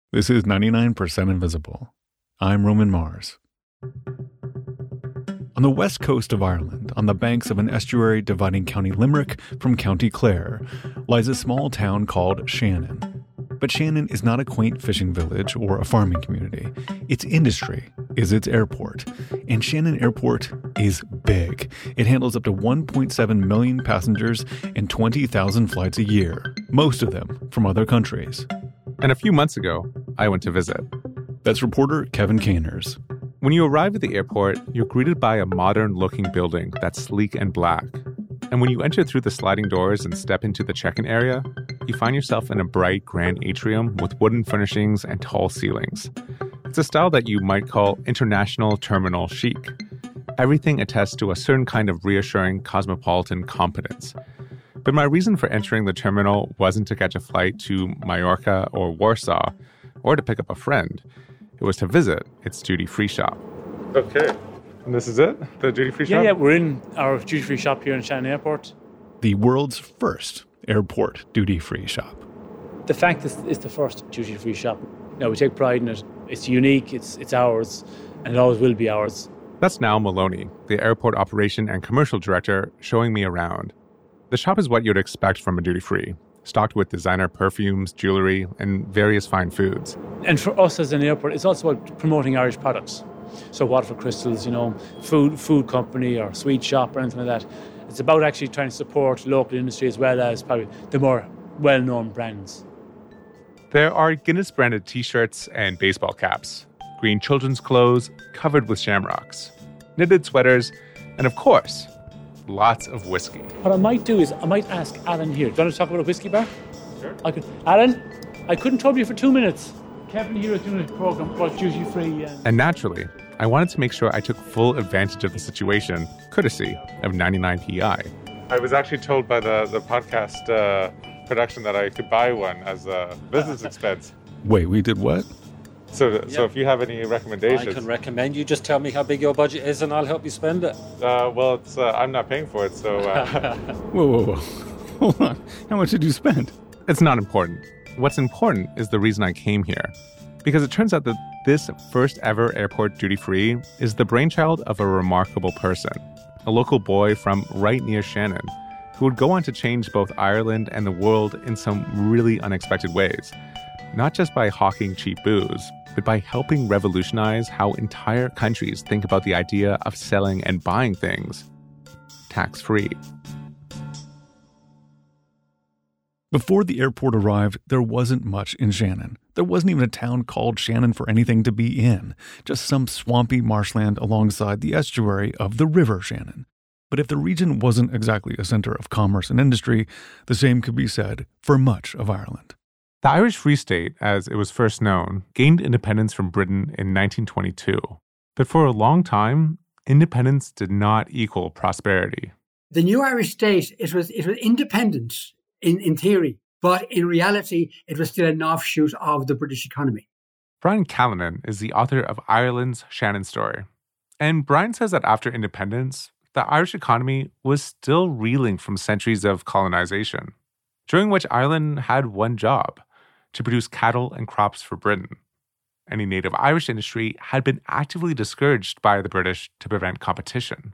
This is 99% Invisible. I'm Roman Mars. On the west coast of Ireland, on the banks of an estuary dividing County Limerick from County Clare, lies a small town called Shannon. But Shannon is not a quaint fishing village or a farming community. Its industry is its airport. And Shannon Airport is big. It handles up to 1.7 million passengers and 20,000 flights a year, most of them from other countries. And a few months ago, I went to visit. That's reporter Kevin Caners. When you arrive at the airport, you're greeted by a modern-looking building that's sleek and black. And when you enter through the sliding doors and step into the check-in area, you find yourself in a bright, grand atrium with wooden furnishings and tall ceilings. It's a style that you might call international terminal chic. Everything attests to a certain kind of reassuring cosmopolitan competence. But my reason for entering the terminal wasn't to catch a flight to Mallorca or Warsaw, or to pick up a friend. It was to visit its duty-free shop. Okay. And this is it? The duty-free shop? Yeah, we're in our duty-free shop here in Shannon Airport. The world's first airport duty-free shop. The fact is it's the first duty-free shop. We take pride in it. It's unique, it's ours, and it always will be ours. That's Niall Maloney, the airport operation and commercial director, showing me around. The shop is what you'd expect from a duty-free, stocked with designer perfumes, jewelry, and various fine foods. And for us as an airport, it's also about promoting Irish products. So Waterford Crystals, food company or sweet shop or anything like that. It's about actually trying to support local industry as well as probably the more well-known brands. There are Guinness-branded T-shirts and baseball caps, green children's clothes covered with shamrocks, knitted sweaters, and of course, lots of whiskey. What I might do is I might ask Alan here. Do you want to talk about a whiskey bar? Sure. Alan, I couldn't trouble you for 2 minutes. Kevin here is doing a program called Duty Free. And naturally, I wanted to make sure I took full advantage of the situation, courtesy of 99PI. I was actually told by the podcast production that I could buy one as a business expense. Wait, we did what? So if you have any recommendations... I can recommend you. Just tell me how big your budget is and I'll help you spend it. I'm not paying for it, so... Whoa. Hold on. How much did you spend? It's not important. What's important is the reason I came here. Because it turns out that this first ever airport duty-free is the brainchild of a remarkable person, a local boy from right near Shannon, who would go on to change both Ireland and the world in some really unexpected ways. Not just by hawking cheap booze, but by helping revolutionize how entire countries think about the idea of selling and buying things tax-free. Before the airport arrived, there wasn't much in Shannon. There wasn't even a town called Shannon for anything to be in, just some swampy marshland alongside the estuary of the River Shannon. But if the region wasn't exactly a center of commerce and industry, the same could be said for much of Ireland. The Irish Free State, as it was first known, gained independence from Britain in 1922. But for a long time, independence did not equal prosperity. The new Irish state, it was independent in theory, but in reality, it was still an offshoot of the British economy. Brian Callanan is the author of Ireland's Shannon Story. And Brian says that after independence, the Irish economy was still reeling from centuries of colonization, during which Ireland had one job: to produce cattle and crops for Britain. Any native Irish industry had been actively discouraged by the British to prevent competition.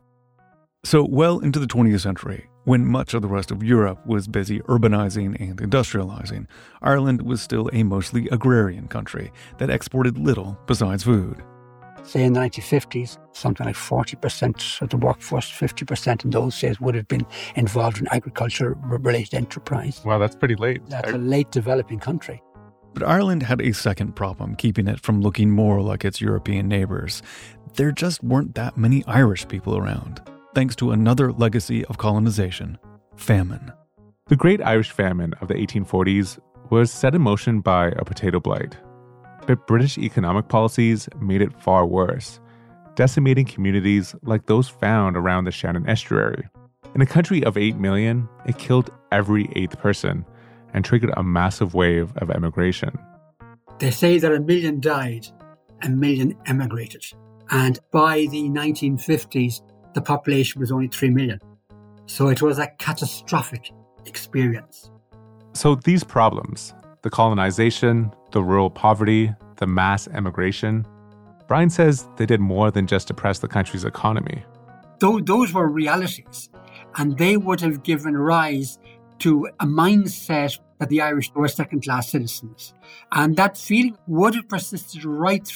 So well into the 20th century, when much of the rest of Europe was busy urbanizing and industrializing, Ireland was still a mostly agrarian country that exported little besides food. Say in the 1950s, something like 40% of the workforce, 50% in those days would have been involved in agriculture-related enterprise. Wow, that's pretty late. That's a late developing country. But Ireland had a second problem keeping it from looking more like its European neighbors. There just weren't that many Irish people around, thanks to another legacy of colonization: famine. The Great Irish Famine of the 1840s was set in motion by a potato blight. But British economic policies made it far worse, decimating communities like those found around the Shannon Estuary. In a country of 8 million, it killed every 8th person and triggered a massive wave of emigration. They say that 1 million died, 1 million emigrated. And by the 1950s, the population was only 3 million. So it was a catastrophic experience. So these problems, the colonization, the rural poverty, the mass emigration. Brian says they did more than just depress the country's economy. Those were realities, and they would have given rise to a mindset that the Irish were second-class citizens. And that feeling would have persisted right up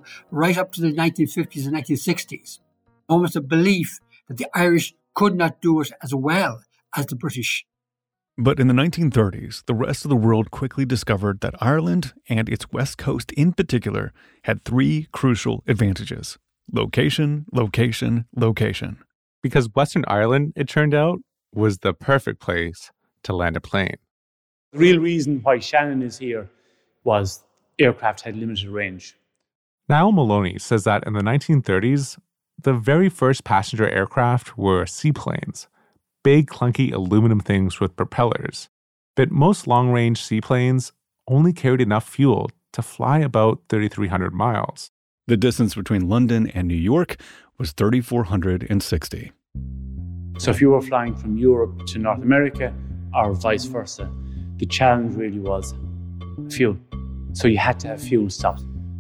to the 1950s and 1960s. Almost a belief that the Irish could not do it as well as the British. But in the 1930s, the rest of the world quickly discovered that Ireland, and its west coast in particular, had three crucial advantages: location, location, location. Because Western Ireland, it turned out, was the perfect place to land a plane. The real reason why Shannon is here was aircraft had limited range. Niall Maloney says that in the 1930s, the very first passenger aircraft were seaplanes, big, clunky aluminum things with propellers. But most long-range seaplanes only carried enough fuel to fly about 3,300 miles. The distance between London and New York was 3,460. So if you were flying from Europe to North America or vice versa, the challenge really was fuel. So you had to have fuel stops.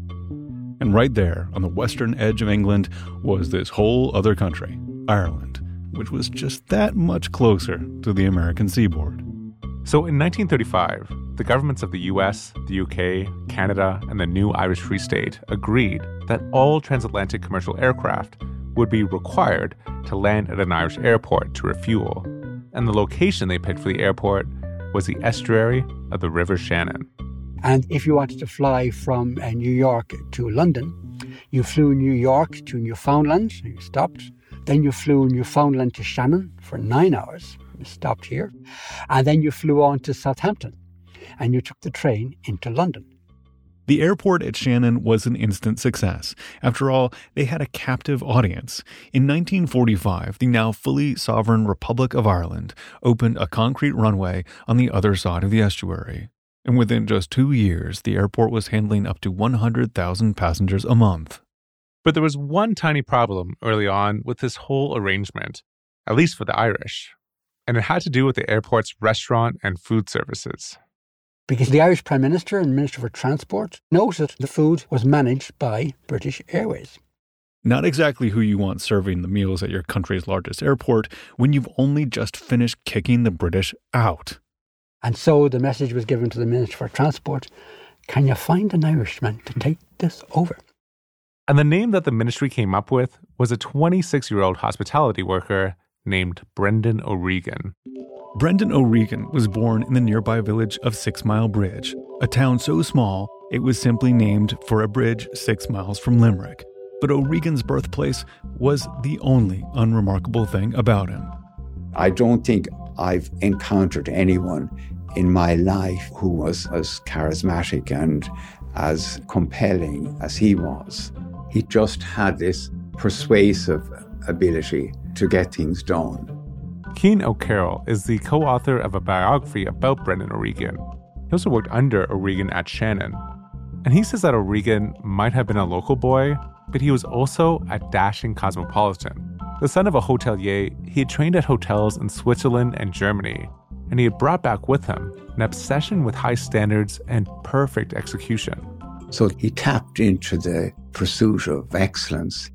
And right there on the western edge of England was this whole other country, Ireland, which was just that much closer to the American seaboard. So in 1935, the governments of the US, the UK, Canada, and the new Irish Free State agreed that all transatlantic commercial aircraft would be required to land at an Irish airport to refuel. And the location they picked for the airport was the estuary of the River Shannon. And if you wanted to fly from New York to London, you flew New York to Newfoundland, you stopped. Then you flew Newfoundland to Shannon for 9 hours, you stopped here. And then you flew on to Southampton, and you took the train into London. The airport at Shannon was an instant success. After all, they had a captive audience. In 1945, the now fully sovereign Republic of Ireland opened a concrete runway on the other side of the estuary. And within just 2 years, the airport was handling up to 100,000 passengers a month. But there was one tiny problem early on with this whole arrangement, at least for the Irish. And it had to do with the airport's restaurant and food services. Because the Irish Prime Minister and Minister for Transport noted the food was managed by British Airways. Not exactly who you want serving the meals at your country's largest airport when you've only just finished kicking the British out. And so the message was given to the Minister for Transport, can you find an Irishman to take this over? And the name that the ministry came up with was a 26-year-old hospitality worker named Brendan O'Regan. Brendan O'Regan was born in the nearby village of 6 Mile Bridge, a town so small it was simply named for a bridge 6 miles from Limerick. But O'Regan's birthplace was the only unremarkable thing about him. I don't think I've encountered anyone in my life who was as charismatic and as compelling as he was. He just had this persuasive ability to get things done. Cian O'Carroll is the co-author of a biography about Brendan O'Regan. He also worked under O'Regan at Shannon. And he says that O'Regan might have been a local boy, but he was also a dashing cosmopolitan. The son of a hotelier, he had trained at hotels in Switzerland and Germany, and he had brought back with him an obsession with high standards and perfect execution. So he tapped into the pursuit of excellence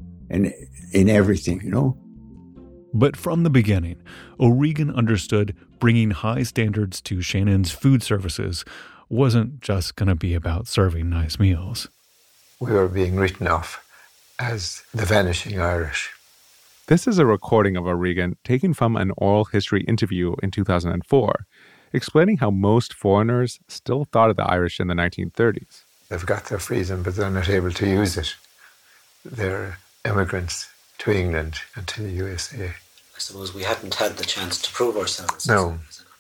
in everything, you know. But from the beginning, O'Regan understood bringing high standards to Shannon's food services wasn't just going to be about serving nice meals. We were being written off as the vanishing Irish. This is a recording of O'Regan taken from an oral history interview in 2004, explaining how most foreigners still thought of the Irish in the 1930s. They've got their freedom, but they're not able to use it. They're immigrants to England and to the USA. I suppose we hadn't had the chance to prove ourselves. No.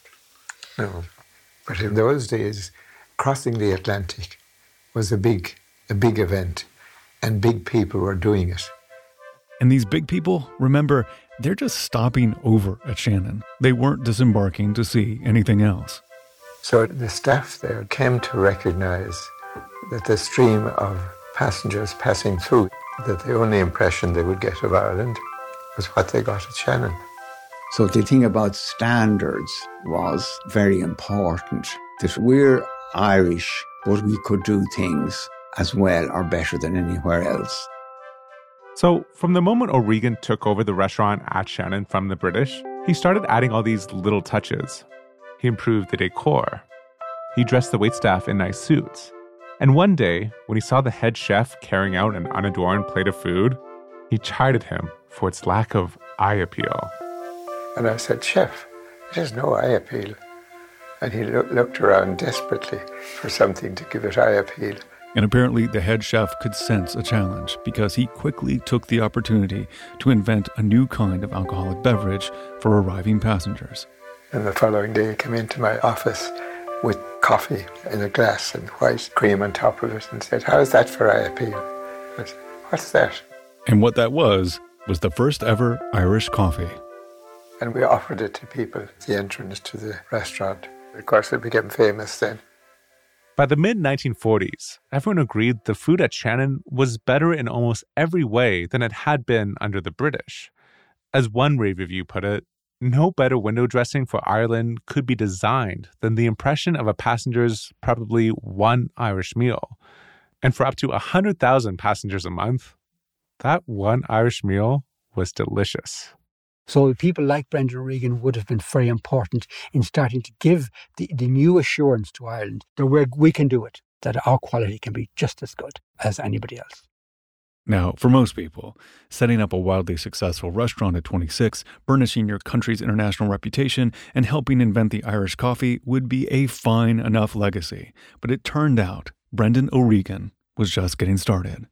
But in those days, crossing the Atlantic was a big event, and big people were doing it. And these big people, remember, they're just stopping over at Shannon. They weren't disembarking to see anything else. So the staff there came to recognize that the stream of passengers passing through, that the only impression they would get of Ireland was what they got at Shannon. So the thing about standards was very important, that we're Irish but we could do things as well or better than anywhere else. So from the moment O'Regan took over the restaurant at Shannon from the British, he started adding all these little touches. He improved the decor. He dressed the waitstaff in nice suits. And one day, when he saw the head chef carrying out an unadorned plate of food, he chided him for its lack of eye appeal. And I said, "Chef, it has no eye appeal." And he looked around desperately for something to give it eye appeal. And apparently the head chef could sense a challenge because he quickly took the opportunity to invent a new kind of alcoholic beverage for arriving passengers. And the following day he came into my office with coffee in a glass and white cream on top of it and said, "How is that for eye appeal?" I said, "What's that?" And what that was the first ever Irish coffee. And we offered it to people at the entrance to the restaurant. Of course, it became famous then. By the mid-1940s, everyone agreed the food at Shannon was better in almost every way than it had been under the British. As one rave review put it, no better window dressing for Ireland could be designed than the impression of a passenger's probably one Irish meal. And for up to 100,000 passengers a month, that one Irish meal was delicious. So people like Brendan O'Regan would have been very important in starting to give the new assurance to Ireland that we can do it, that our quality can be just as good as anybody else. Now, for most people, setting up a wildly successful restaurant at 26, burnishing your country's international reputation, and helping invent the Irish coffee would be a fine enough legacy. But it turned out Brendan O'Regan was just getting started.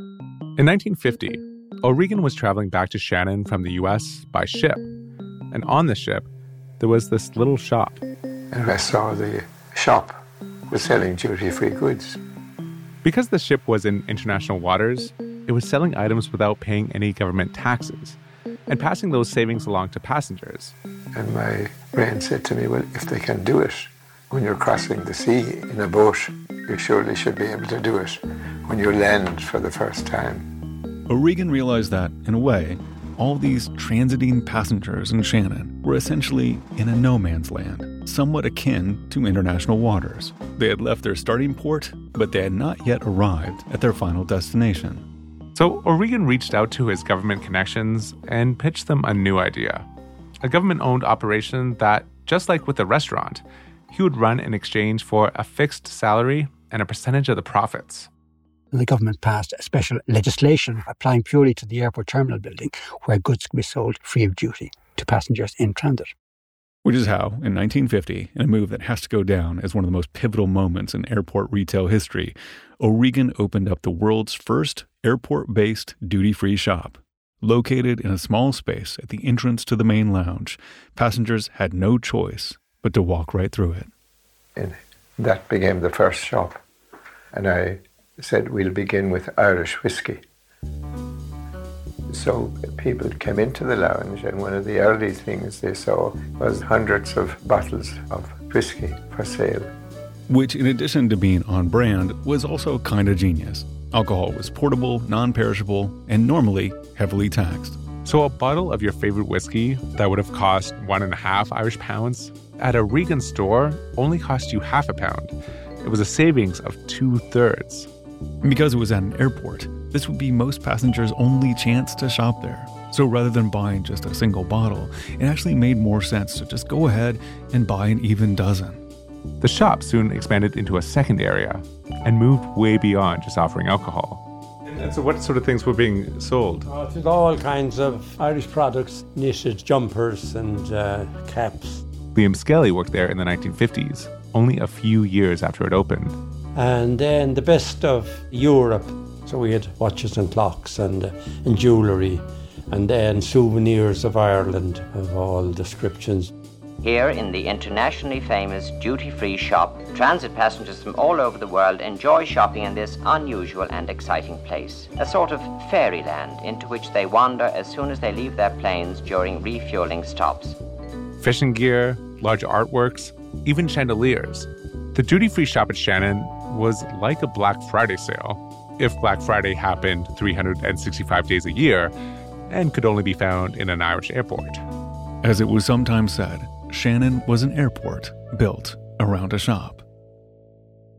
In 1950, O'Regan was traveling back to Shannon from the U.S. by ship. And on the ship, there was this little shop. And I saw the shop was selling duty-free goods. Because the ship was in international waters, it was selling items without paying any government taxes and passing those savings along to passengers. And my brain said to me, well, if they can do it when you're crossing the sea in a boat, you surely should be able to do it when you land for the first time. O'Regan realized that, in a way, all these transiting passengers in Shannon were essentially in a no-man's land, somewhat akin to international waters. They had left their starting port, but they had not yet arrived at their final destination. So O'Regan reached out to his government connections and pitched them a new idea. A government-owned operation that, just like with the restaurant, he would run in exchange for a fixed salary and a percentage of the profits. The government passed a special legislation applying purely to the airport terminal building where goods could be sold free of duty to passengers in transit. Which is how, in 1950, in a move that has to go down as one of the most pivotal moments in airport retail history, O'Regan opened up the world's first airport-based duty-free shop. Located in a small space at the entrance to the main lounge, passengers had no choice but to walk right through it. And that became the first shop. And I said, we'll begin with Irish whiskey. So people came into the lounge, and one of the early things they saw was hundreds of bottles of whiskey for sale. Which, in addition to being on brand, was also kind of genius. Alcohol was portable, non-perishable, and normally heavily taxed. So a bottle of your favorite whiskey that would have cost 1.5 Irish pounds at a Regan store only cost you £0.5. It was a savings of 2/3. And because it was at an airport, this would be most passengers' only chance to shop there. So rather than buying just a single bottle, it actually made more sense to just go ahead and buy an even dozen. The shop soon expanded into a second area and moved way beyond just offering alcohol. And so what sort of things were being sold? All kinds of Irish products, knitted jumpers and caps. Liam Skelly worked there in the 1950s, only a few years after it opened. And then the best of Europe. So we had watches and clocks and jewellery, and then souvenirs of Ireland of all descriptions. Here in the internationally famous duty-free shop, transit passengers from all over the world enjoy shopping in this unusual and exciting place, a sort of fairyland into which they wander as soon as they leave their planes during refueling stops. Fishing gear, large artworks, even chandeliers. The duty-free shop at Shannon was like a Black Friday sale, if Black Friday happened 365 days a year and could only be found in an Irish airport. As it was sometimes said, Shannon was an airport built around a shop.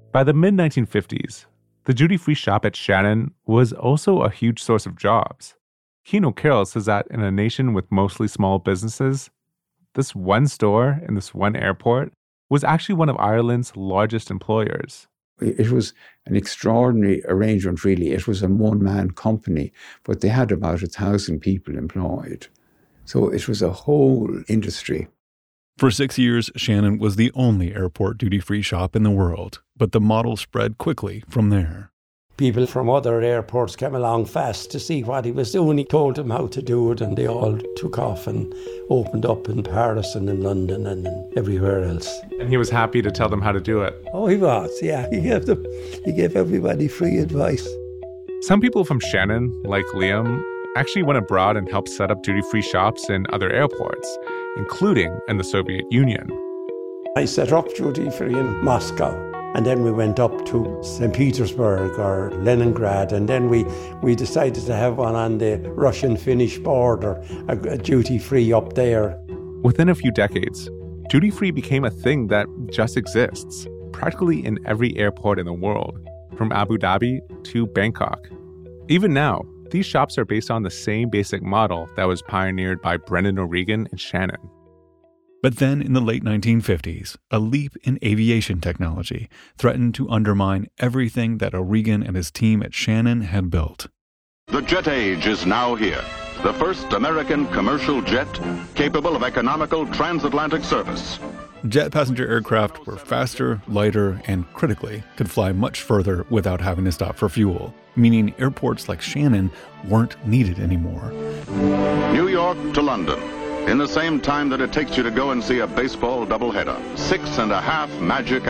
By the mid-1950s, the duty-free shop at Shannon was also a huge source of jobs. Cian O'Carroll says that in a nation with mostly small businesses, this one store in this one airport was actually one of Ireland's largest employers. It was an extraordinary arrangement, really. It was a one-man company, but they had about 1,000 people employed. So it was a whole industry. For 6 years, Shannon was the only airport duty-free shop in the world, but the model spread quickly from there. People from other airports came along fast to see what he was doing. He told them how to do it, and they all took off and opened up in Paris and in London and everywhere else. And he was happy to tell them how to do it. Oh, he was, yeah. He gave everybody free advice. Some people from Shannon, like Liam, actually went abroad and helped set up duty-free shops in other airports, including in the Soviet Union. I set up duty-free in Moscow. And then we went up to St. Petersburg or Leningrad, and then we decided to have one on the Russian-Finnish border, a duty-free up there. Within a few decades, duty-free became a thing that just exists, practically in every airport in the world, from Abu Dhabi to Bangkok. Even now, these shops are based on the same basic model that was pioneered by Brendan O'Regan and Shannon. But then in the late 1950s, a leap in aviation technology threatened to undermine everything that O'Regan and his team at Shannon had built. The jet age is now here. The first American commercial jet capable of economical transatlantic service. Jet passenger aircraft were faster, lighter, and critically could fly much further without having to stop for fuel, meaning airports like Shannon weren't needed anymore. New York to London. In the same time that it takes you to go and see a baseball doubleheader. 6.5 magic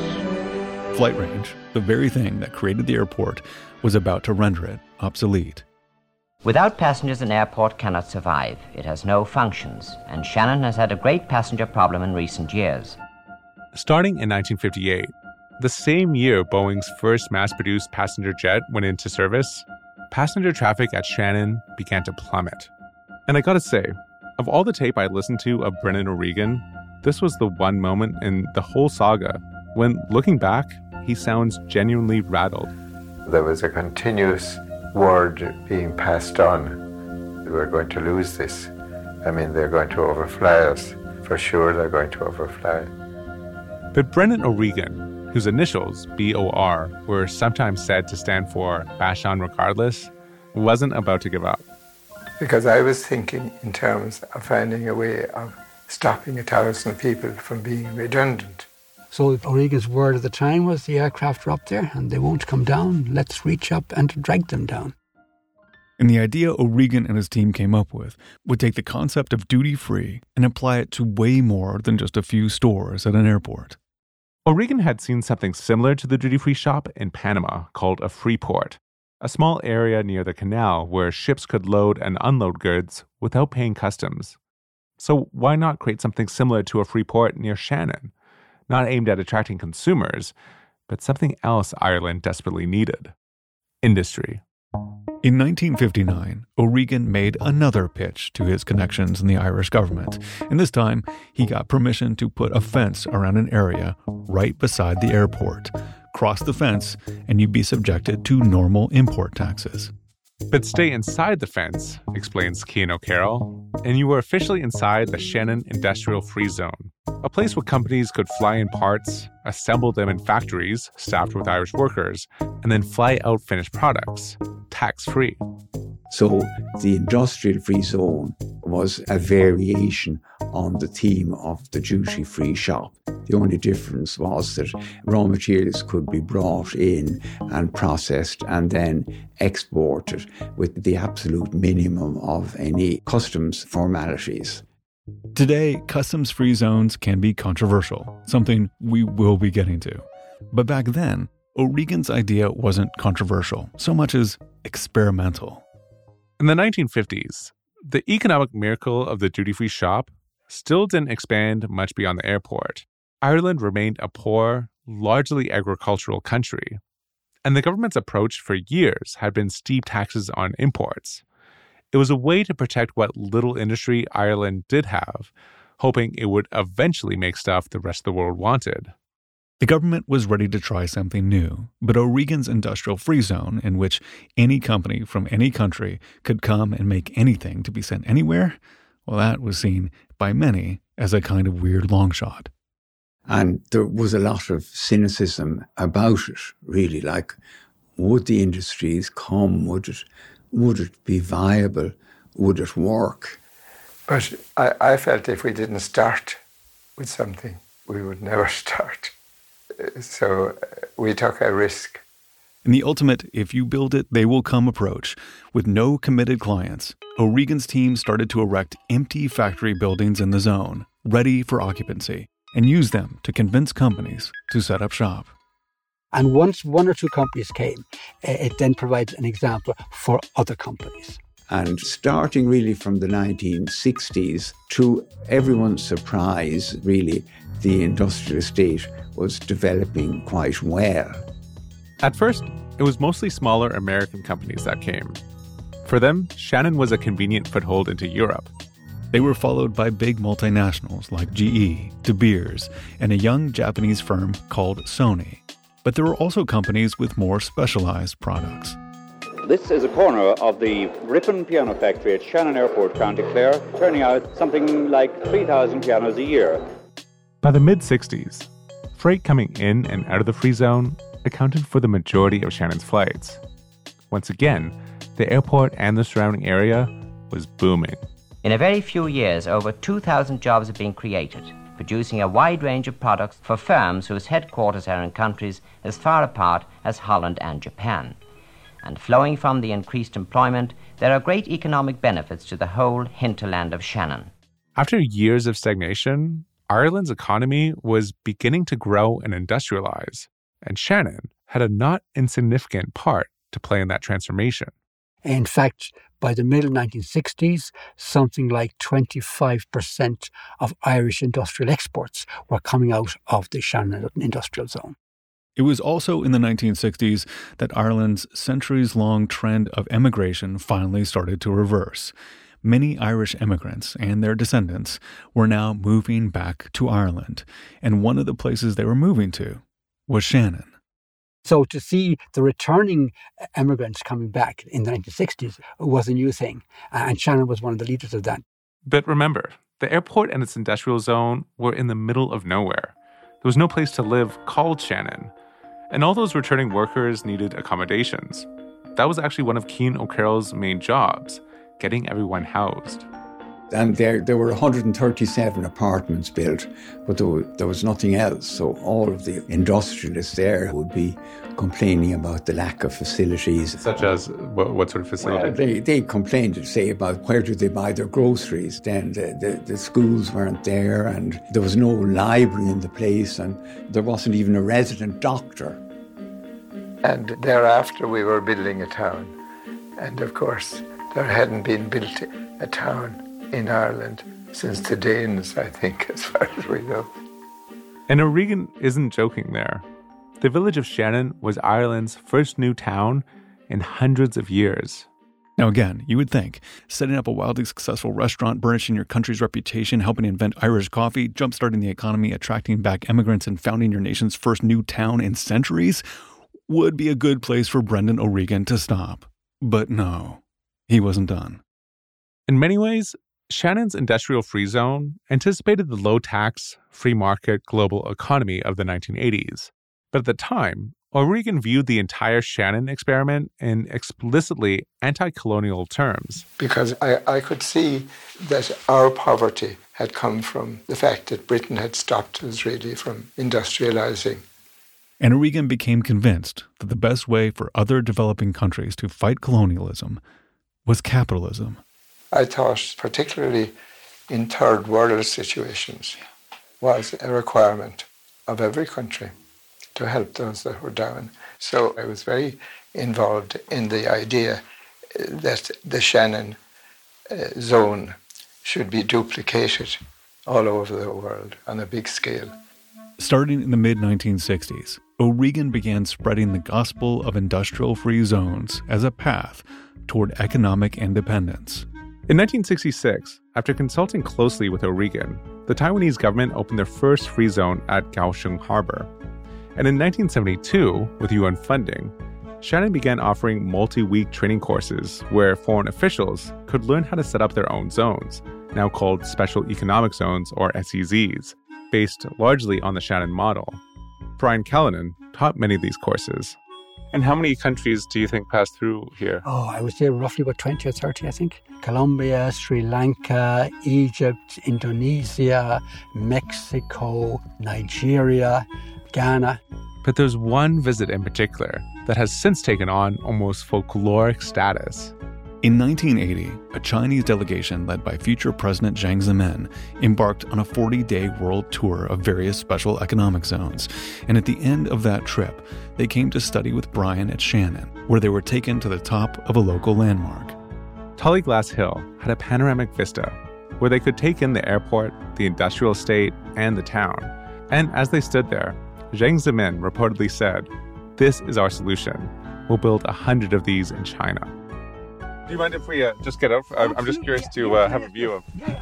hours. Flight range, the very thing that created the airport, was about to render it obsolete. Without passengers, an airport cannot survive. It has no functions, and Shannon has had a great passenger problem in recent years. Starting in 1958, the same year Boeing's first mass-produced passenger jet went into service, passenger traffic at Shannon began to plummet. And I gotta say, of all the tape I listened to of Brendan O'Regan, this was the one moment in the whole saga when, looking back, he sounds genuinely rattled. There was a continuous word being passed on. We're going to lose this. I mean, they're going to overfly us. For sure, they're going to overfly. But Brendan O'Regan, whose initials, BOR, were sometimes said to stand for Bash On Regardless, wasn't about to give up. Because I was thinking in terms of finding a way of stopping 1,000 people from being redundant. So O'Regan's word at the time was the aircraft are up there and they won't come down. Let's reach up and drag them down. And the idea O'Regan and his team came up with would take the concept of duty-free and apply it to way more than just a few stores at an airport. O'Regan had seen something similar to the duty-free shop in Panama called a free port, a small area near the canal where ships could load and unload goods without paying customs. So why not create something similar to a free port near Shannon? Not aimed at attracting consumers, but something else Ireland desperately needed: industry. In 1959, O'Regan made another pitch to his connections in the Irish government, and this time he got permission to put a fence around an area right beside the airport. Cross the fence, and you'd be subjected to normal import taxes. But stay inside the fence, explains Cian O'Carroll, and you were officially inside the Shannon Industrial Free Zone, a place where companies could fly in parts, assemble them in factories staffed with Irish workers, and then fly out finished products, tax-free. So the industrial free zone was a variation on the theme of the duty-free shop. The only difference was that raw materials could be brought in and processed and then exported with the absolute minimum of any customs formalities. Today, customs-free zones can be controversial, something we will be getting to. But back then, O'Regan's idea wasn't controversial so much as experimental. In the 1950s, the economic miracle of the duty-free shop still didn't expand much beyond the airport. Ireland remained a poor, largely agricultural country, and the government's approach for years had been steep taxes on imports. It was a way to protect what little industry Ireland did have, hoping it would eventually make stuff the rest of the world wanted. The government was ready to try something new, but O'Regan's industrial free zone, in which any company from any country could come and make anything to be sent anywhere, well, that was seen by many as a kind of weird long shot. And there was a lot of cynicism about it, really, like, would the industries come? Would it be viable? Would it work? But I felt if we didn't start with something, we would never start. So we took a risk. In the ultimate, if you build it, they will come approach, with no committed clients, O'Regan's team started to erect empty factory buildings in the zone, ready for occupancy, and use them to convince companies to set up shop. And once one or two companies came, it then provides an example for other companies. And starting really from the 1960s, to everyone's surprise, really, the industrial estate was developing quite well. At first, it was mostly smaller American companies that came. For them, Shannon was a convenient foothold into Europe. They were followed by big multinationals like GE, De Beers, and a young Japanese firm called Sony. But there were also companies with more specialized products. This is a corner of the Ripon Piano Factory at Shannon Airport, County Clare, turning out something like 3,000 pianos a year. By the mid-60s, freight coming in and out of the free zone accounted for the majority of Shannon's flights. Once again, the airport and the surrounding area was booming. In a very few years, over 2,000 jobs have been created, producing a wide range of products for firms whose headquarters are in countries as far apart as Holland and Japan. And flowing from the increased employment, there are great economic benefits to the whole hinterland of Shannon. After years of stagnation, Ireland's economy was beginning to grow and industrialize, and Shannon had a not insignificant part to play in that transformation. In fact, by the middle 1960s, something like 25% of Irish industrial exports were coming out of the Shannon industrial zone. It was also in the 1960s that Ireland's centuries-long trend of emigration finally started to reverse. Many Irish immigrants and their descendants were now moving back to Ireland, and one of the places they were moving to was Shannon. So to see the returning immigrants coming back in the 1960s was a new thing, and Shannon was one of the leaders of that. But remember, the airport and its industrial zone were in the middle of nowhere. There was no place to live called Shannon, and all those returning workers needed accommodations. That was actually one of Cian O'Carroll's main jobs, getting everyone housed. And there were 137 apartments built, but there was nothing else. So all of the industrialists there would be complaining about the lack of facilities. Such as what sort of facilities? Well, they complained, say, about where do they buy their groceries. Then the schools weren't there, and there was no library in the place, and there wasn't even a resident doctor. And thereafter we were building a town. And of course, there hadn't been built a town in Ireland since the Danes, I think, as far as we know. And O'Regan isn't joking there. The village of Shannon was Ireland's first new town in hundreds of years. Now again, you would think setting up a wildly successful restaurant, burnishing your country's reputation, helping invent Irish coffee, jumpstarting the economy, attracting back immigrants, and founding your nation's first new town in centuries would be a good place for Brendan O'Regan to stop. But no, he wasn't done. In many ways, Shannon's industrial free zone anticipated the low-tax, free-market global economy of the 1980s. But at the time, O'Regan viewed the entire Shannon experiment in explicitly anti-colonial terms. Because I could see that our poverty had come from the fact that Britain had stopped us really from industrializing. And O'Regan became convinced that the best way for other developing countries to fight colonialism was capitalism. I thought, particularly in third world situations, was a requirement of every country to help those that were down. So I was very involved in the idea that the Shannon zone should be duplicated all over the world on a big scale. Starting in the mid-1960s, O'Regan began spreading the gospel of industrial free zones as a path toward economic independence. In 1966, after consulting closely with O'Regan, the Taiwanese government opened their first free zone at Kaohsiung Harbor. And in 1972, with UN funding, Shannon began offering multi-week training courses where foreign officials could learn how to set up their own zones, now called Special Economic Zones or SEZs, based largely on the Shannon model. Brian Callanan taught many of these courses. And how many countries do you think passed through here? I would say roughly about 20 or 30, I think. Colombia, Sri Lanka, Egypt, Indonesia, Mexico, Nigeria, Ghana. But there's one visit in particular that has since taken on almost folkloric status. In 1980, a Chinese delegation led by future President Jiang Zemin embarked on a 40-day world tour of various special economic zones. And at the end of that trip, they came to study with Brian at Shannon, where they were taken to the top of a local landmark. Tully Glass Hill had a panoramic vista where they could take in the airport, the industrial estate, and the town. And as they stood there, Jiang Zemin reportedly said, "This is our solution. We'll build 100 of these in China." Do you mind if we just get up? I'm just curious to have a view of.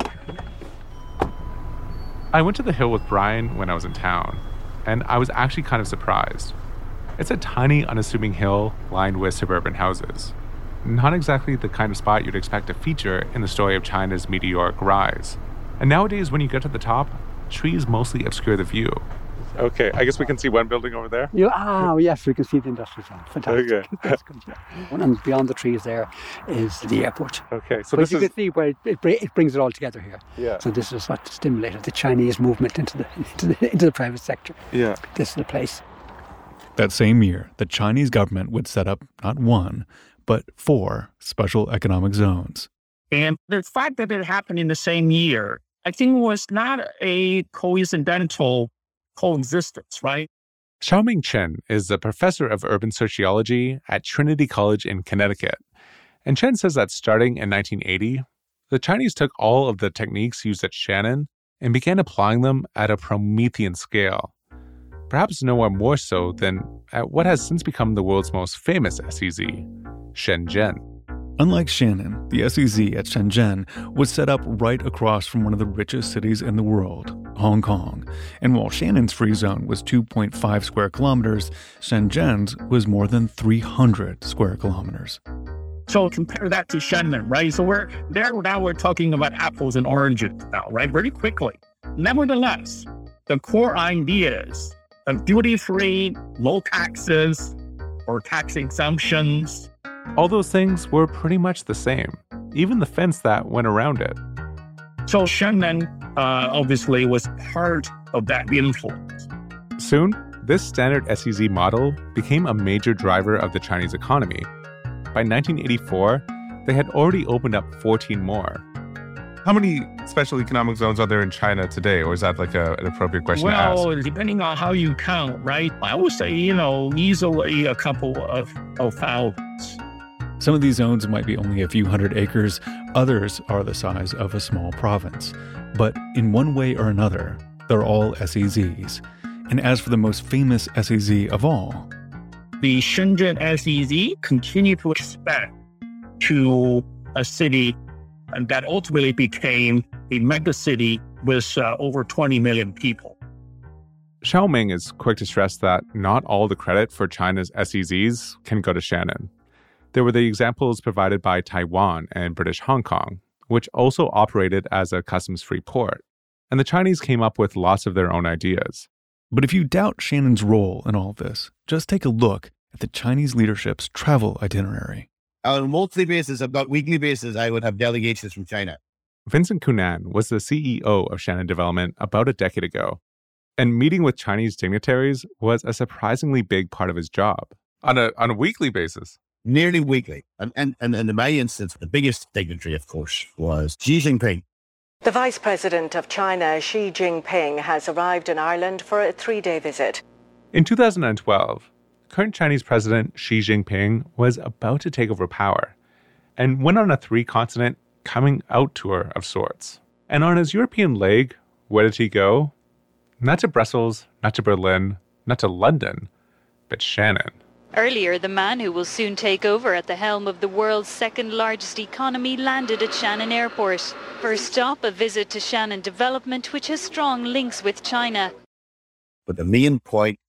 I went to the hill with Brian when I was in town, and I was actually kind of surprised. It's a tiny, unassuming hill lined with suburban houses. Not exactly the kind of spot you'd expect to feature in the story of China's meteoric rise. And nowadays, when you get to the top, trees mostly obscure the view. Okay, I guess we can see one building over there. Yes, we can see the industrial zone. Fantastic. Okay. And beyond the trees there is the airport. Okay, so but you can see where it brings it all together here. Yeah. So this is what stimulated the Chinese movement into the private sector. Yeah. This is the place. That same year, the Chinese government would set up not one, but 4 special economic zones. And the fact that it happened in the same year, I think was not a coincidental coexistence, right? Xiaoming Chen is a professor of urban sociology at Trinity College in Connecticut. And Chen says that starting in 1980, the Chinese took all of the techniques used at Shannon and began applying them at a Promethean scale. Perhaps nowhere more so than at what has since become the world's most famous SEZ, Shenzhen. Unlike Shannon, the SEZ at Shenzhen was set up right across from one of the richest cities in the world, Hong Kong. And while Shannon's free zone was 2.5 square kilometers, Shenzhen's was more than 300 square kilometers. So compare that to Shannon, right? So now we're talking about apples and oranges now, right? Very quickly. Nevertheless, the core ideas of duty-free, low taxes, or tax exemptions, all those things were pretty much the same, even the fence that went around it. So Shannon obviously was part of that influence. Soon, this standard SEZ model became a major driver of the Chinese economy. By 1984, they had already opened up 14 more. How many special economic zones are there in China today, or is that like an appropriate question to ask? Well, depending on how you count, right? I would say, easily a couple of thousands. Some of these zones might be only a few hundred acres. Others are the size of a small province. But in one way or another, they're all SEZs. And as for the most famous SEZ of all, the Shenzhen SEZ continued to expand to a city that ultimately became a megacity with over 20 million people. Xiaoming is quick to stress that not all the credit for China's SEZs can go to Shannon. There were the examples provided by Taiwan and British Hong Kong, which also operated as a customs-free port. And the Chinese came up with lots of their own ideas. But if you doubt Shannon's role in all of this, just take a look at the Chinese leadership's travel itinerary. On a monthly basis, if not weekly basis, I would have delegations from China. Vincent Cunan was the CEO of Shannon Development about a decade ago. And meeting with Chinese dignitaries was a surprisingly big part of his job. On a weekly basis. Nearly weekly. And in my instance, the biggest dignitary, of course, was Xi Jinping. The Vice President of China, Xi Jinping, has arrived in Ireland for a 3-day visit. In 2012, current Chinese President Xi Jinping was about to take over power and went on a 3-continent coming out tour of sorts. And on his European leg, where did he go? Not to Brussels, not to Berlin, not to London, but Shannon. Earlier, the man who will soon take over at the helm of the world's second-largest economy landed at Shannon Airport. First stop, a visit to Shannon Development, which has strong links with China. But the main point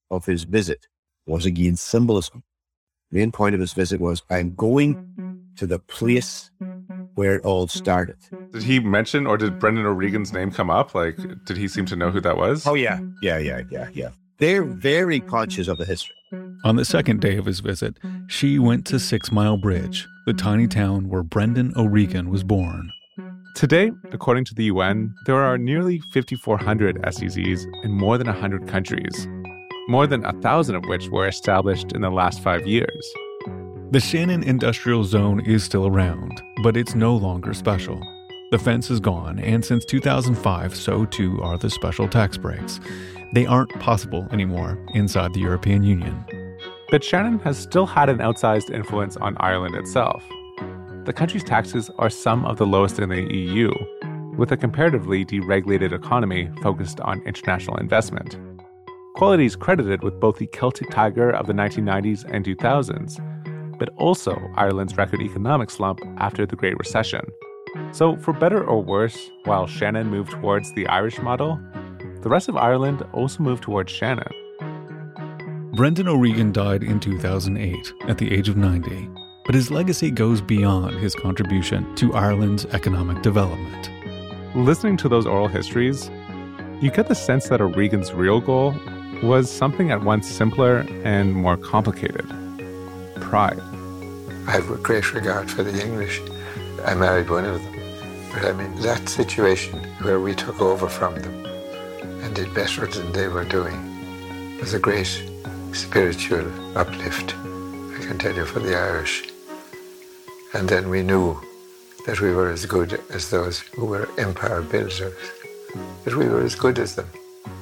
of his visit was again symbolism. The main point of his visit was, I'm going to the place where it all started. Did he mention, or did Brendan O'Regan's name come up? Like, did he seem to know who that was? Oh, yeah. Yeah. They're very conscious of the history. On the second day of his visit, she went to 6 Mile Bridge, the tiny town where Brendan O'Regan was born. Today, according to the UN, there are nearly 5,400 SEZs in more than 100 countries, more than 1,000 of which were established in the last 5 years. The Shannon Industrial Zone is still around, but it's no longer special. The fence is gone, and since 2005, so too are the special tax breaks. They aren't possible anymore inside the European Union. But Shannon has still had an outsized influence on Ireland itself. The country's taxes are some of the lowest in the EU, with a comparatively deregulated economy focused on international investment. Quality is credited with both the Celtic Tiger of the 1990s and 2000s, but also Ireland's record economic slump after the Great Recession. So for better or worse, while Shannon moved towards the Irish model, the rest of Ireland also moved towards Shannon. Brendan O'Regan died in 2008 at the age of 90, but his legacy goes beyond his contribution to Ireland's economic development. Listening to those oral histories, you get the sense that O'Regan's real goal was something at once simpler and more complicated: pride. I have a great regard for the English. I married one of them. But I mean, that situation where we took over from them and did better than they were doing was a great spiritual uplift, I can tell you, for the Irish. And then we knew that we were as good as those who were empire builders, that we were as good as them.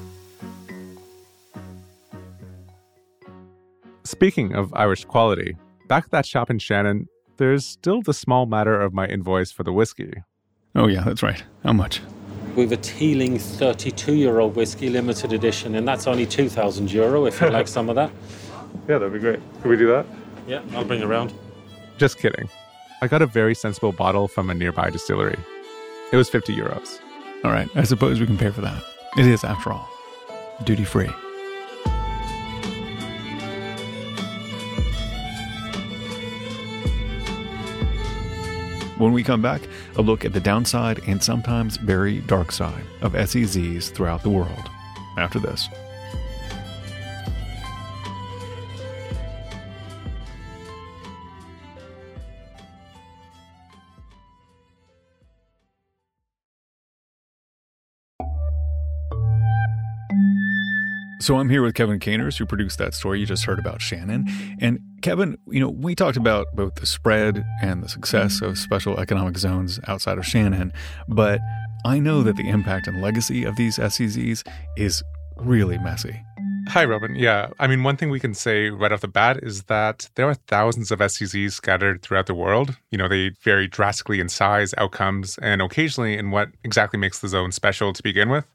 Speaking of Irish quality, back at that shop in Shannon, there's still the small matter of my invoice for the whiskey. Oh yeah, that's right. How much? We've a Teeling 32-year whiskey limited edition, and that's only €2,000 if you'd like some of that. Yeah, that'd be great. Can we do that? Yeah, I'll bring it around. Just kidding. I got a very sensible bottle from a nearby distillery. It was €50. All right, I suppose we can pay for that. It is, after all, duty-free. When we come back, a look at the downside and sometimes very dark side of SEZs throughout the world. After this. So I'm here with Kevin Caners, who produced that story you just heard about Shannon. And Kevin, we talked about both the spread and the success of special economic zones outside of Shannon, but I know that the impact and legacy of these SEZs is really messy. Hi, Robin. Yeah, I mean, one thing we can say right off the bat is that there are thousands of SEZs scattered throughout the world. They vary drastically in size, outcomes, and occasionally in what exactly makes the zone special to begin with.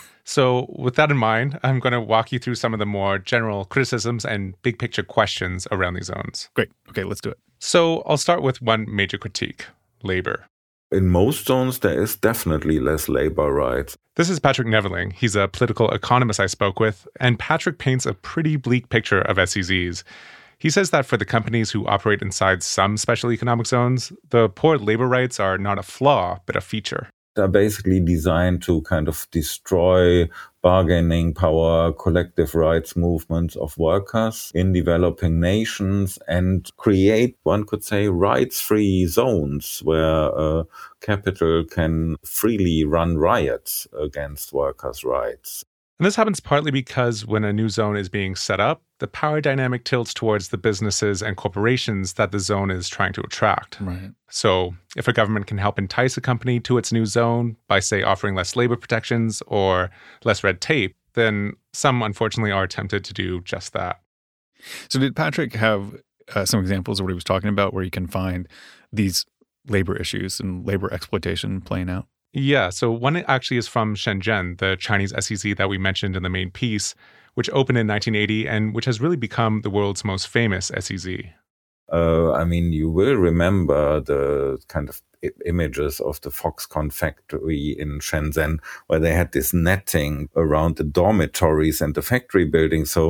So with that in mind, I'm going to walk you through some of the more general criticisms and big picture questions around these zones. Great. Okay, let's do it. So I'll start with one major critique: labor. In most zones, there is definitely less labor rights. This is Patrick Neveling. He's a political economist I spoke with, and Patrick paints a pretty bleak picture of SEZs. He says that for the companies who operate inside some special economic zones, the poor labor rights are not a flaw, but a feature. They're basically designed to kind of destroy bargaining power, collective rights movements of workers in developing nations and create, one could say, rights-free zones where capital can freely run riots against workers' rights. And this happens partly because when a new zone is being set up, the power dynamic tilts towards the businesses and corporations that the zone is trying to attract. Right. So if a government can help entice a company to its new zone by, say, offering less labor protections or less red tape, then some, unfortunately, are tempted to do just that. So did Patrick have some examples of what he was talking about where you can find these labor issues and labor exploitation playing out? Yeah, so one actually is from Shenzhen, the Chinese SEZ that we mentioned in the main piece, which opened in 1980 and which has really become the world's most famous SEZ. You will remember the kind of images of the Foxconn factory in Shenzhen, where they had this netting around the dormitories and the factory building. So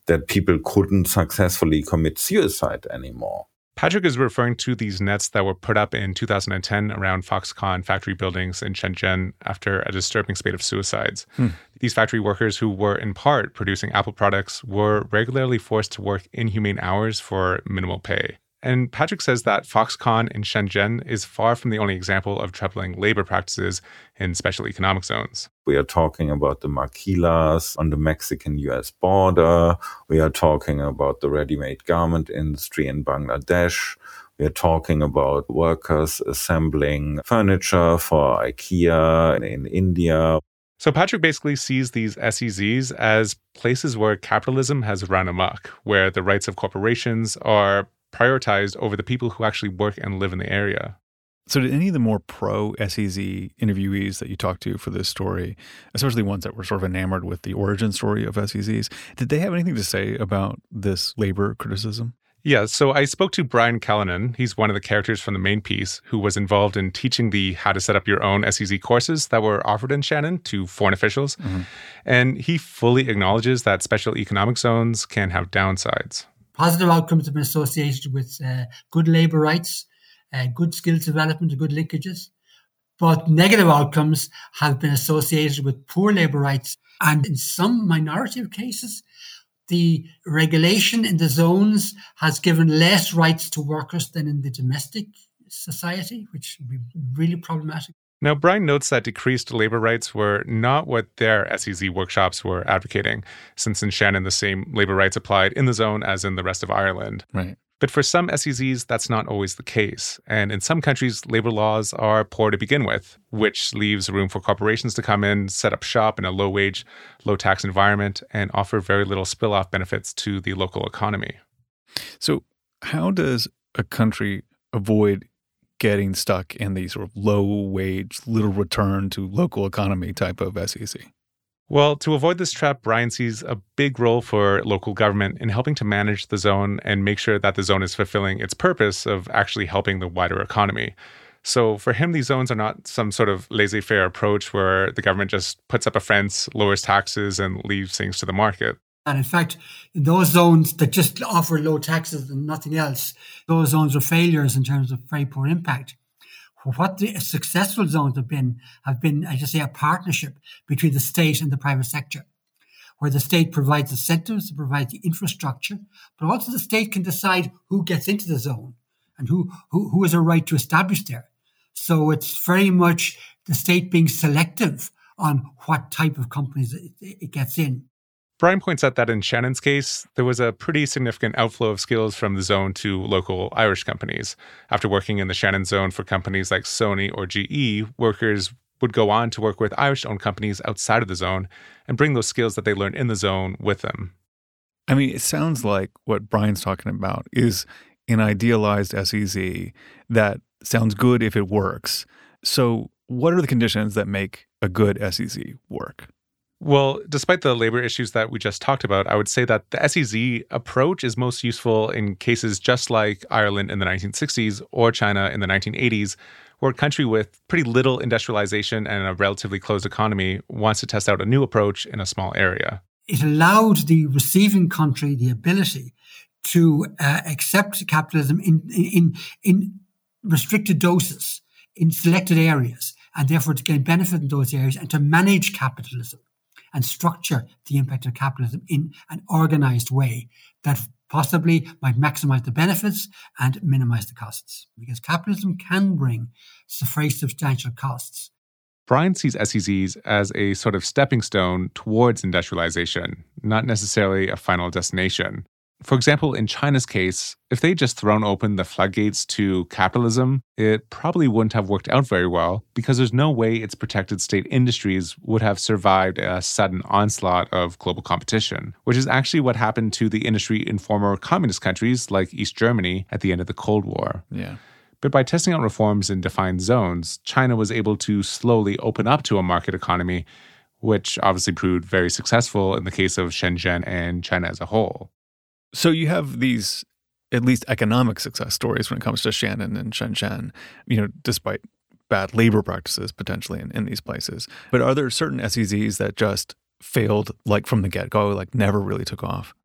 that people couldn't successfully commit suicide anymore. Patrick is referring to these nets that were put up in 2010 around Foxconn factory buildings in Shenzhen after a disturbing spate of suicides. These factory workers, who were in part producing Apple products, were regularly forced to work inhumane hours for minimal pay. And Patrick says that Foxconn in Shenzhen is far from the only example of troubling labor practices in special economic zones. We are talking about the maquilas on the Mexican-US border. We are talking about the ready-made garment industry in Bangladesh. We are talking about workers assembling furniture for IKEA in India. So Patrick basically sees these SEZs as places where capitalism has run amok, where the rights of corporations are prioritized over the people who actually work and live in the area. So did any of the more pro-SEZ interviewees that you talked to for this story, especially ones that were sort of enamored with the origin story of SEZs, did they have anything to say about this labor criticism? Yeah, so I spoke to Brian Callanan. He's one of the characters from the main piece who was involved in teaching the how to set up your own SEZ courses that were offered in Shannon to foreign officials. And he fully acknowledges that special economic zones can have downsides. Positive outcomes have been associated with good labour rights, good skills development, good linkages. But negative outcomes have been associated with poor labour rights. And in some minority of cases, the regulation in the zones has given less rights to workers than in the domestic society, which would be really problematic. Now, Brian notes that decreased labor rights were not what their SEZ workshops were advocating, since in Shannon the same labor rights applied in the zone as in the rest of Ireland. Right. But for some SEZs, that's not always the case. And in some countries, labor laws are poor to begin with, which leaves room for corporations to come in, set up shop in a low-wage, low-tax environment, and offer very little spill-off benefits to the local economy. So how does a country avoid getting stuck in the sort of low-wage, little return to local economy type of SEZ? Well, to avoid this trap, Brian sees a big role for local government in helping to manage the zone and make sure that the zone is fulfilling its purpose of actually helping the wider economy. So for him, these zones are not some sort of laissez-faire approach where the government just puts up a fence, lowers taxes, and leaves things to the market. And in fact, in those zones that just offer low taxes and nothing else, those zones are failures in terms of very poor impact. What the successful zones have been, I just say, a partnership between the state and the private sector, where the state provides incentives, provides the infrastructure, but also the state can decide who gets into the zone and who has a right to establish there. So it's very much the state being selective on what type of companies it gets in. Brian points out that in Shannon's case, there was a pretty significant outflow of skills from the zone to local Irish companies. After working in the Shannon zone for companies like Sony or GE, workers would go on to work with Irish-owned companies outside of the zone and bring those skills that they learned in the zone with them. I mean, it sounds like what Brian's talking about is an idealized SEZ that sounds good if it works. So what are the conditions that make a good SEZ work? Well, despite the labor issues that we just talked about, I would say that the SEZ approach is most useful in cases just like Ireland in the 1960s or China in the 1980s, where a country with pretty little industrialization and a relatively closed economy wants to test out a new approach in a small area. It allowed the receiving country the ability to accept capitalism in restricted doses, in selected areas, and therefore to gain benefit in those areas and to manage capitalism and structure the impact of capitalism in an organized way that possibly might maximize the benefits and minimize the costs. Because capitalism can bring very substantial costs. Brian sees SEZs as a sort of stepping stone towards industrialization, not necessarily a final destination. For example, in China's case, if they'd just thrown open the floodgates to capitalism, it probably wouldn't have worked out very well because there's no way its protected state industries would have survived a sudden onslaught of global competition, which is actually what happened to the industry in former communist countries like East Germany at the end of the Cold War. Yeah. But by testing out reforms in defined zones, China was able to slowly open up to a market economy, which obviously proved very successful in the case of Shenzhen and China as a whole. So you have these, at least economic success stories when it comes to Shannon and Shenzhen, despite bad labor practices potentially in these places. But are there certain SEZs that just failed, like from the get-go, like never really took off?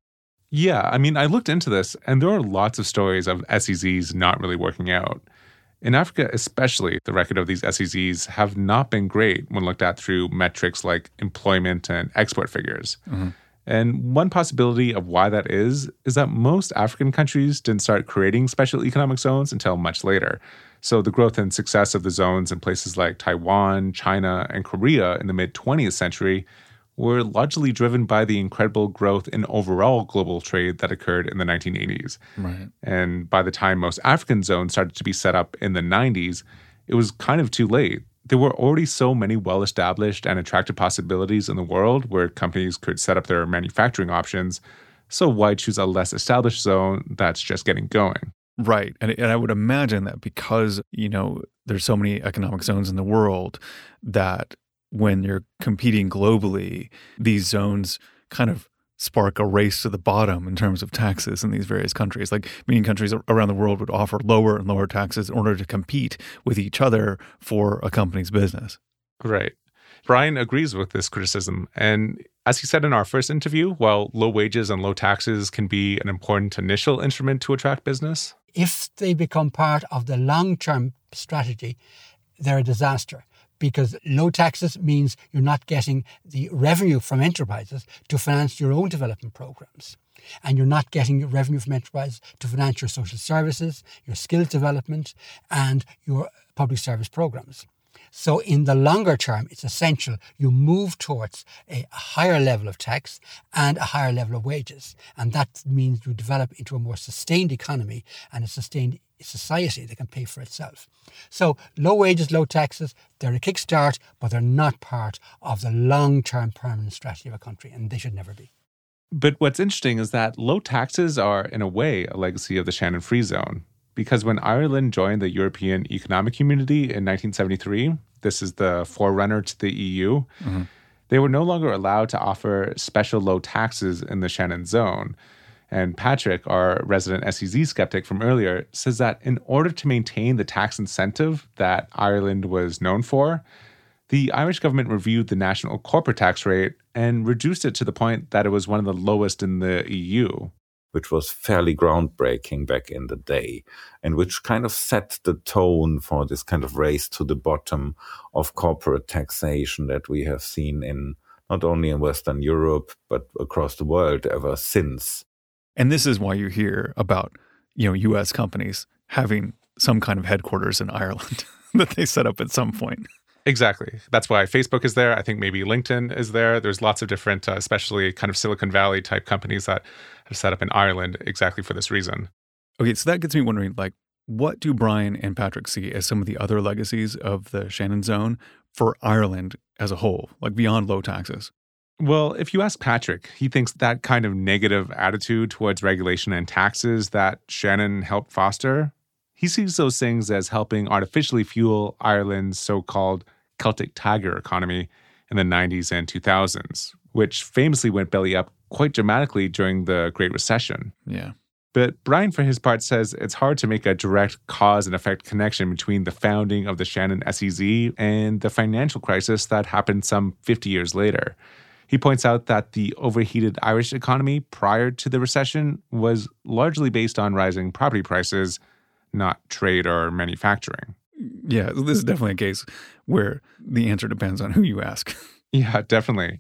Yeah, I mean, I looked into this, and there are lots of stories of SEZs not really working out. In Africa especially, the record of these SEZs have not been great when looked at through metrics like employment and export figures. Mm-hmm. And one possibility of why that is that most African countries didn't start creating special economic zones until much later. So the growth and success of the zones in places like Taiwan, China, and Korea in the mid-20th century were largely driven by the incredible growth in overall global trade that occurred in the 1980s. Right. And by the time most African zones started to be set up in the 90s, it was kind of too late. There were already so many well-established and attractive possibilities in the world where companies could set up their manufacturing options. So why choose a less established zone that's just getting going? Right. And I would imagine that because, there's so many economic zones in the world that when you're competing globally, these zones kind of spark a race to the bottom in terms of taxes in these various countries. Like, meaning countries around the world would offer lower and lower taxes in order to compete with each other for a company's business. Right. Brian agrees with this criticism. And as he said in our first interview, while low wages and low taxes can be an important initial instrument to attract business, if they become part of the long-term strategy, they're a disaster. Because low taxes means you're not getting the revenue from enterprises to finance your own development programs. And you're not getting revenue from enterprises to finance your social services, your skills development, and your public service programs. So in the longer term, it's essential you move towards a higher level of tax and a higher level of wages. And that means you develop into a more sustained economy and a sustained society that can pay for itself. So low wages, low taxes, they're a kickstart, but they're not part of the long-term permanent strategy of a country, and they should never be. But what's interesting is that low taxes are, in a way, a legacy of the Shannon Free Zone. Because when Ireland joined the European Economic Community in 1973, this is the forerunner to the EU, they were no longer allowed to offer special low taxes in the Shannon Zone. And Patrick, our resident SEZ skeptic from earlier, says that in order to maintain the tax incentive that Ireland was known for, the Irish government reviewed the national corporate tax rate and reduced it to the point that it was one of the lowest in the EU. Which was fairly groundbreaking back in the day, and which kind of set the tone for this kind of race to the bottom of corporate taxation that we have seen in not only in Western Europe, but across the world ever since. And this is why you hear about, U.S. companies having some kind of headquarters in Ireland that they set up at some point. Exactly. That's why Facebook is there. I think maybe LinkedIn is there. There's lots of different, especially kind of Silicon Valley type companies that have set up in Ireland exactly for this reason. Okay, so that gets me wondering, what do Brian and Patrick see as some of the other legacies of the Shannon Zone for Ireland as a whole, beyond low taxes? Well, if you ask Patrick, he thinks that kind of negative attitude towards regulation and taxes that Shannon helped foster, he sees those things as helping artificially fuel Ireland's so-called Celtic Tiger economy in the 90s and 2000s, which famously went belly up quite dramatically during the Great Recession. Yeah. But Brian, for his part, says it's hard to make a direct cause and effect connection between the founding of the Shannon SEZ and the financial crisis that happened some 50 years later. He points out that the overheated Irish economy prior to the recession was largely based on rising property prices, not trade or manufacturing. Yeah, this is definitely a case where the answer depends on who you ask. Yeah, definitely.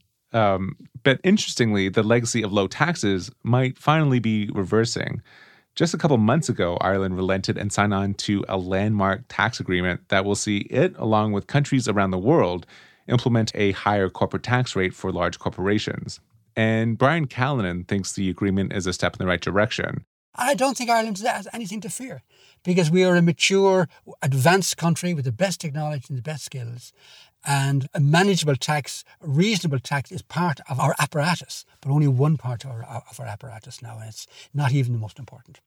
But interestingly, the legacy of low taxes might finally be reversing. Just a couple months ago, Ireland relented and signed on to a landmark tax agreement that will see it, along with countries around the world, implement a higher corporate tax rate for large corporations. And Brian Callanan thinks the agreement is a step in the right direction. I don't think Ireland has anything to fear because we are a mature, advanced country with the best technology and the best skills. And a manageable tax, a reasonable tax is part of our apparatus, but only one part of our apparatus now. And it's not even the most important.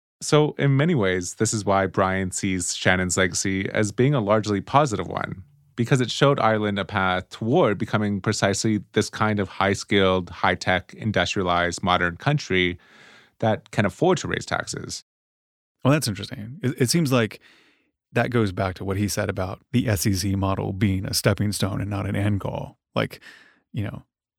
So in many ways, this is why Brian sees Shannon's legacy as being a largely positive one, because it showed Ireland a path toward becoming precisely this kind of high-skilled, high-tech, industrialized, modern country that can afford to raise taxes. Well, that's interesting. It seems like that goes back to what he said about the SEZ model being a stepping stone and not an end goal.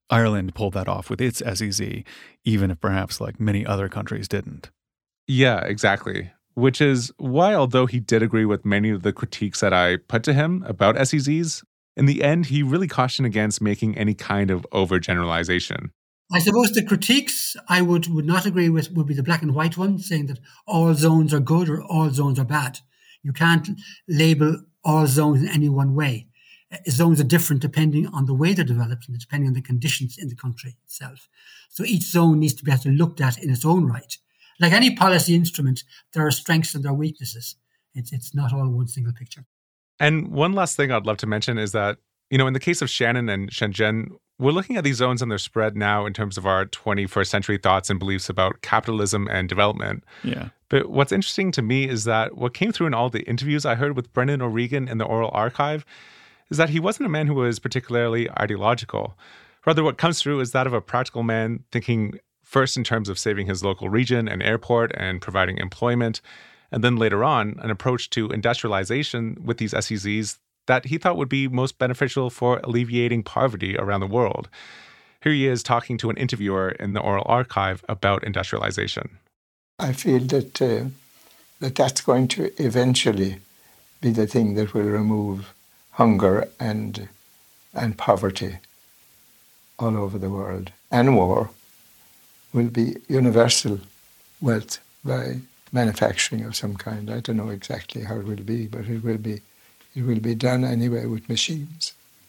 Ireland pulled that off with its SEZ, even if perhaps like many other countries didn't. Yeah, exactly. Which is why, although he did agree with many of the critiques that I put to him about SEZs, in the end, he really cautioned against making any kind of overgeneralization. I suppose the critiques I would not agree with would be the black and white ones, saying that all zones are good or all zones are bad. You can't label all zones in any one way. Zones are different depending on the way they're developed and depending on the conditions in the country itself. So each zone needs to be looked at in its own right. Like any policy instrument, there are strengths and there are weaknesses. It's not all one single picture. And one last thing I'd love to mention is that, in the case of Shannon and Shenzhen, we're looking at these zones and their spread now in terms of our 21st century thoughts and beliefs about capitalism and development. Yeah. But what's interesting to me is that what came through in all the interviews I heard with Brendan O'Regan in the Oral Archive is that he wasn't a man who was particularly ideological. Rather, what comes through is that of a practical man thinking first in terms of saving his local region and airport and providing employment, and then later on, an approach to industrialization with these SEZs that he thought would be most beneficial for alleviating poverty around the world. Here he is talking to an interviewer in the Oral Archive about industrialization. I feel that that's going to eventually be the thing that will remove hunger and poverty all over the world. And war will be universal wealth by manufacturing of some kind. I don't know exactly how it will be, but it will be done anyway with machines.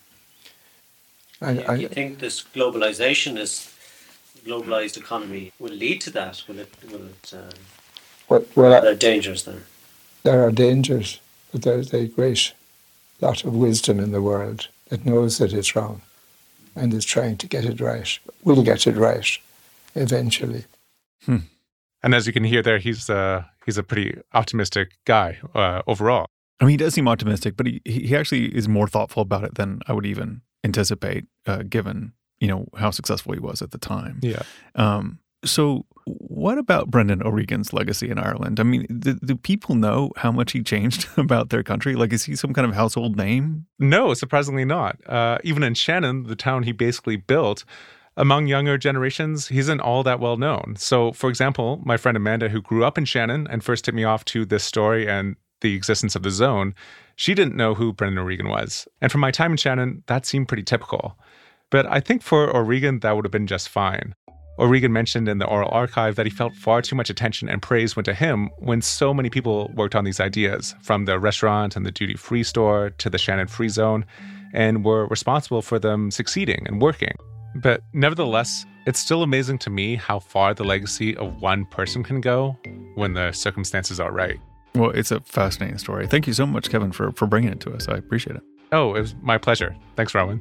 You think this globalized economy will lead to that? Are there dangers there? There are dangers, but there's a great lot of wisdom in the world that knows that it's wrong and is trying to get it right. Will get it right eventually. And as you can hear there, he's a pretty optimistic guy overall. I mean, he does seem optimistic, but he actually is more thoughtful about it than I would even anticipate, given, how successful he was at the time. Yeah. So what about Brendan O'Regan's legacy in Ireland? I mean, do people know how much he changed about their country? Like, is he some kind of household name? No, surprisingly not. Even in Shannon, the town he basically built, among younger generations, he isn't all that well known. So, for example, my friend Amanda, who grew up in Shannon and first tipped me off to this story and the existence of the zone, she didn't know who Brendan O'Regan was. And from my time in Shannon, that seemed pretty typical. But I think for O'Regan, that would have been just fine. O'Regan mentioned in the Oral Archive that he felt far too much attention and praise went to him when so many people worked on these ideas, from the restaurant and the duty-free store to the Shannon Free Zone, and were responsible for them succeeding and working. But nevertheless, it's still amazing to me how far the legacy of one person can go when the circumstances are right. Well, it's a fascinating story. Thank you so much, Kevin, for bringing it to us. I appreciate it. Oh, it was my pleasure. Thanks, Rowan.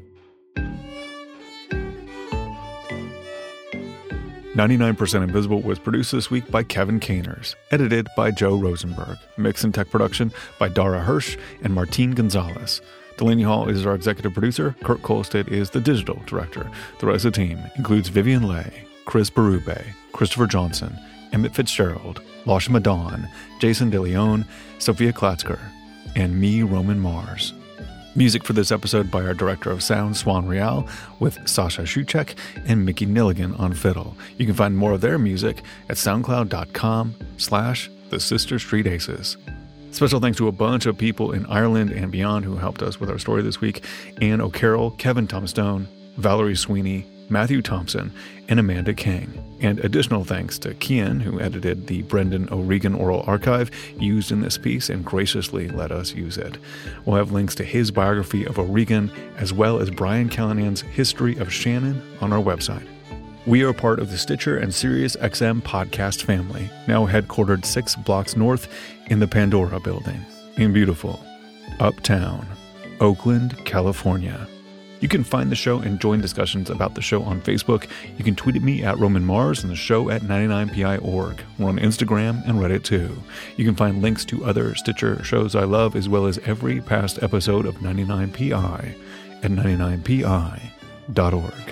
99% Invisible was produced this week by Kevin Caners, edited by Joe Rosenberg, mix and tech production by Dara Hirsch and Martine Gonzalez. Delaney Hall is our executive producer. Kurt Kolstad is the digital director. The rest of the team includes Vivian Leigh, Chris Berube, Christopher Johnson, Emmett Fitzgerald, Lasha Madan, Jason DeLeon, Sophia Klatzker, and me, Roman Mars. Music for this episode by our director of sound, Swan Real, with Sasha Shuchek and Mickey Nilligan on fiddle. You can find more of their music at soundcloud.com/The Sister Street Aces. Special thanks to a bunch of people in Ireland and beyond who helped us with our story this week: Anne O'Carroll, Kevin Tombstone, Valerie Sweeney, Matthew Thompson, and Amanda King. And additional thanks to Kian, who edited the Brendan O'Regan Oral Archive used in this piece and graciously let us use it. We'll have links to his biography of O'Regan, as well as Brian Callahan's History of Shannon on our website. We are part of the Stitcher and SiriusXM podcast family, now headquartered 6 blocks north in the Pandora building in beautiful Uptown, Oakland, California. You can find the show and join discussions about the show on Facebook. You can tweet at me at Roman Mars and the show at 99pi.org. We're on Instagram and Reddit too. You can find links to other Stitcher shows I love, as well as every past episode of 99pi at 99pi.org.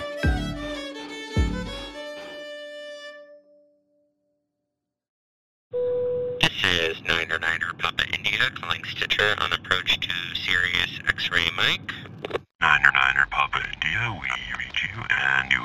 This is Niner Papa India calling Stitcher on approach to Sirius X-Ray Mike. Niner Papa India, we reach you, and you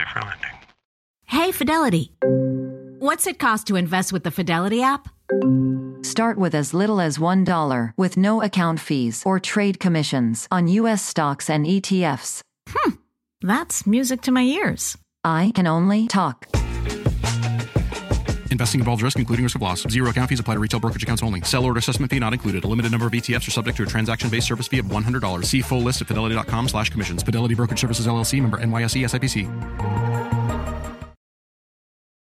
for lending. Hey, Fidelity. What's it cost to invest with the Fidelity app? Start with as little as $1 with no account fees or trade commissions on U.S. stocks and ETFs. That's music to my ears. I can only talk. Investing involves risk, including risk of loss. Zero account fees apply to retail brokerage accounts only. Sell order assessment fee not included. A limited number of ETFs are subject to a transaction-based service fee of $100. See full list at fidelity.com/commissions. Fidelity Brokerage Services, LLC, member NYSE, SIPC.